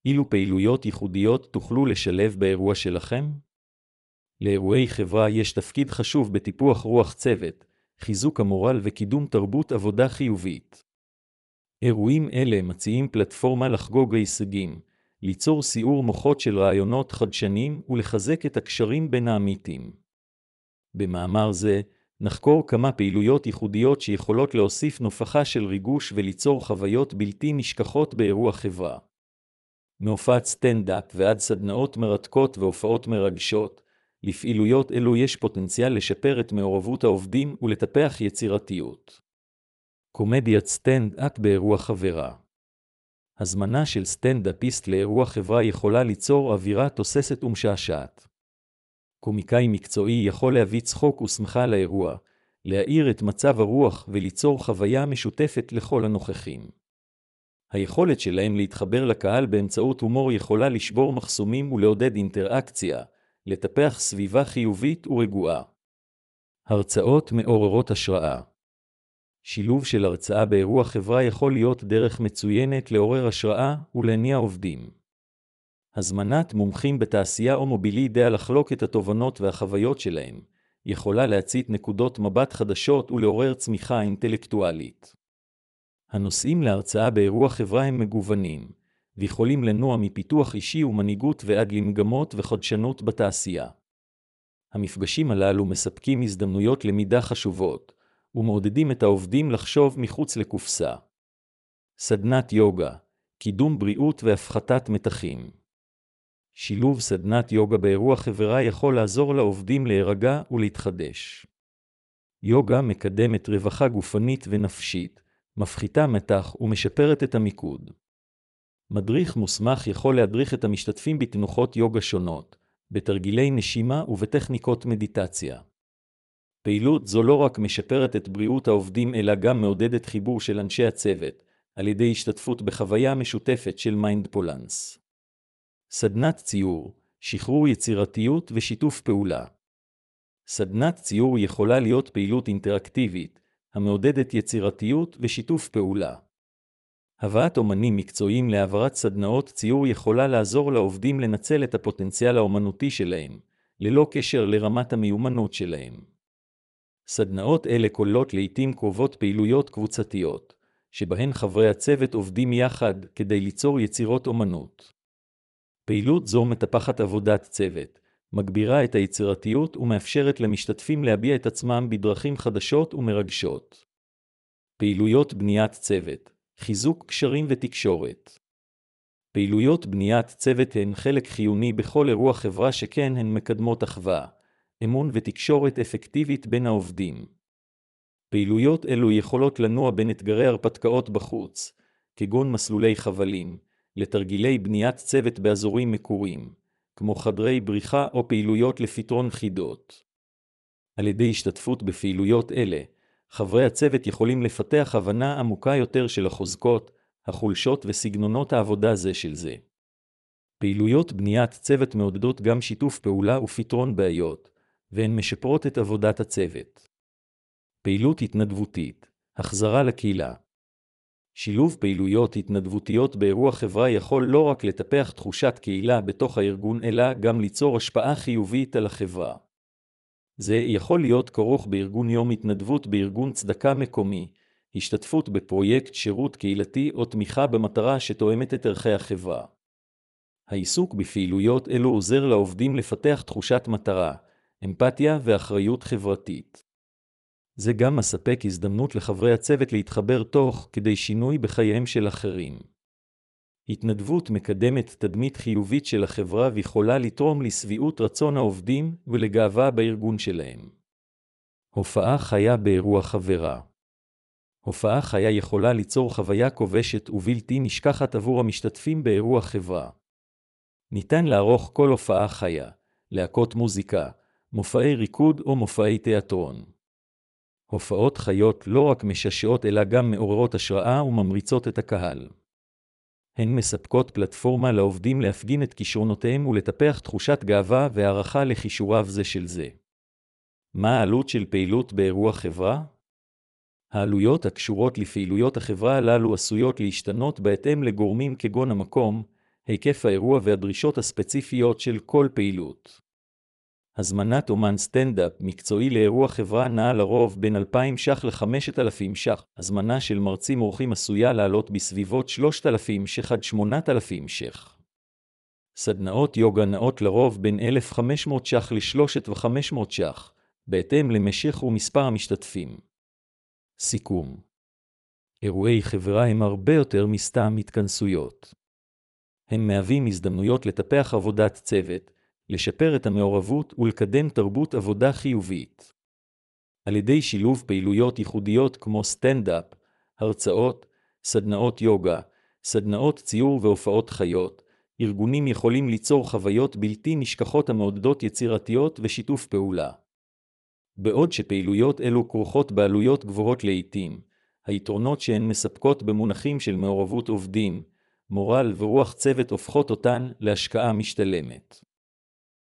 אילו פעילויות ייחודיות תוכלו לשלב באירוע שלכם? לאירועי חברה יש תפקיד חשוב בטיפוח רוח צוות, חיזוק המורל וקידום תרבות עבודה חיובית. אירועים אלה מציעים פלטפורמה לחגוג הישגים, ליצור סיעור מוחות של רעיונות חדשניים ולחזק את הקשרים בין העמיתים. במאמר זה, נחקור כמה פעילויות ייחודיות שיכולות להוסיף נופחה של ריגוש וליצור חוויות בלתי נשכחות באירוע חברה. מהופעת סטנדאפ ועד סדנאות מרתקות והופעות מרגשות, לפעילויות אלו יש פוטנציאל לשפר את מעורבות העובדים ולטפח יצירתיות. קומדיית סטנדאפ באירוע חברה. הזמנה של סטנדאפיסט לאירוע חברה יכולה ליצור אווירה תוססת ומשעשעת. קומיקאי מקצועי יכול להביא צחוק ושמחה לאירוע, להאיר את מצב הרוח וליצור חוויה משותפת לכל הנוכחים. היכולת שלהם להתחבר לקהל באמצעות הומור יכולה לשבור מחסומים ולעודד אינטראקציה, לטפח סביבה חיובית ורגועה. הרצאות מעוררות השראה. שילוב של הרצאה באירוע חברה יכול להיות דרך מצוינת לעורר השראה ולהניע עובדים. הזמנת מומחים בתעשייה או מובילידיה לחלוק את התובנות והחוויות שלהם, יכולה להצית נקודות מבט חדשות ולעורר צמיחה אינטלקטואלית. הנושאים להרצאה באירוע חברה הם מגוונים, ויכולים לנוע מפיתוח אישי ומנהיגות ועד למגמות וחדשנות בתעשייה. המפגשים הללו מספקים הזדמנויות למידה חשובות, ומעודדים את העובדים לחשוב מחוץ לקופסה. סדנת יוגה, קידום בריאות והפחתת מתחים. שילוב סדנת יוגה באירוע חברה יכול לעזור לעובדים להירגע ולהתחדש. יוגה מקדמת רווחה גופנית ונפשית, מפחיתה מתח ומשפרת את המיקוד. מדריך מוסמך יכול להדריך את המשתתפים בתנוחות יוגה שונות, בתרגילי נשימה ובטכניקות מדיטציה. פעילות זו לא רק משפרת את בריאות העובדים אלא גם מעודדת חיבור של אנשי הצוות, על ידי השתתפות בחוויה משותפת של מיינדפולנס. סדנת ציור, שחרור יצירתיות ושיתוף פעולה. סדנת ציור יכולה להיות פעילות אינטראקטיבית, המעודדת יצירתיות ושיתוף פעולה. הבאת אומנים מקצועיים להעברת סדנאות ציור יכולה לעזור לעובדים לנצל את הפוטנציאל האומנותי שלהם, ללא קשר לרמת המיומנות שלהם. סדנאות אלה כוללות לעתים קרובות פעילויות קבוצתיות, שבהן חברי הצוות עובדים יחד כדי ליצור יצירות אומנות. פעילות זו מטפחת עבודת צוות, מגבירה את היצירתיות ומאפשרת למשתתפים להביע את עצמם בדרכים חדשות ומרגשות. פעילויות בניית צוות, חיזוק קשרים ותקשורת. פעילויות בניית צוות הן חלק חיוני בכל אירוע חברה שכן הן מקדמות אחווה, אמון ותקשורת אפקטיבית בין העובדים. פעילויות אלו יכולות לנוע בין אתגרי הרפתקאות בחוץ, כגון מסלולי חבלים, לתרגילי בניית צוות באזורים מקוריים, כמו חדרי בריחה או פעילויות לפתרון חידות. על ידי השתתפות בפעילויות אלה, חברי הצוות יכולים לפתח הבנה עמוקה יותר של החוזקות, החולשות וסגנונות העבודה זה של זה. פעילויות בניית צוות מעודדות גם שיתוף פעולה ופתרון בעיות, והן משפרות את עבודת הצוות. פעילות התנדבותית, החזרה לקהילה. שילוב פעילויות התנדבותיות באירוע חברה יכול לא רק לטפח תחושת קהילה בתוך הארגון, אלא גם ליצור השפעה חיובית על החברה. זה יכול להיות כרוך בארגון יום התנדבות בארגון צדקה מקומי, השתתפות בפרויקט שירות קהילתי או תמיכה במטרה שתואמת את ערכי החברה. העיסוק בפעילויות אלו עוזר לעובדים לפתח תחושת מטרה, אמפתיה ואחריות חברתית. זה גם מספק הזדמנות לחברי הצוות להתחבר תוך כדי שינוי בחייהם של אחרים. התנדבות מקדמת תדמית חיובית של החברה ויכולה לתרום לשביעות רצון העובדים ולגאווה בארגון שלהם. הופעה חיה באירוע חברה. הופעה חיה יכולה ליצור חוויה כובשת ובלתי נשכחת עבור המשתתפים באירוע חברה. ניתן לערוך כל הופעה חיה, להקות מוזיקה, מופעי ריקוד או מופעי תיאטרון. הופעות חיות לא רק מששעות אלא גם מעוררות השראה וממריצות את הקהל. הן מספקות פלטפורמה לעובדים להפגין את כישרונותיהם ולטפח תחושת גאווה והערכה לכישוריו זה של זה. מה העלות של פעילות באירוע חברה? העלויות הקשורות לפעילויות החברה הללו עשויות להשתנות בהתאם לגורמים כגון המקום, היקף האירוע והדרישות הספציפיות של כל פעילות. הזמנת אומן סטנדאפ מקצועי לאירוע חברה נעה לרוב בין 2,000 ש"ח ל-5,000 ש"ח. הזמנה של מרצים אורחים עשויה לעלות בסביבות 3,000 ש"ח עד 8,000 ש"ח. סדנאות יוגה נעות לרוב בין 1,500 ש"ח ל-3,500 ש"ח, בהתאם למשך ומספר המשתתפים. סיכום: אירועי חברה הם הרבה יותר מסתם התכנסויות. הם מהווים הזדמנויות לטפח עבודת צוות, לשפר את המעורבות ולקדם תרבות עבודה חיובית. על ידי שילוב פעילויות ייחודיות כמו סטנדאפ, הרצאות, סדנאות יוגה, סדנאות ציור והופעות חיות, ארגונים יכולים ליצור חוויות בלתי נשכחות המעודדות יצירתיות ושיתוף פעולה. בעוד שפעילויות אלו כרוכות בעלויות גבוהות לעתים, היתרונות שהן מספקות במונחים של מעורבות עובדים, מורל ורוח צוות הופכות אותן להשקעה משתלמת.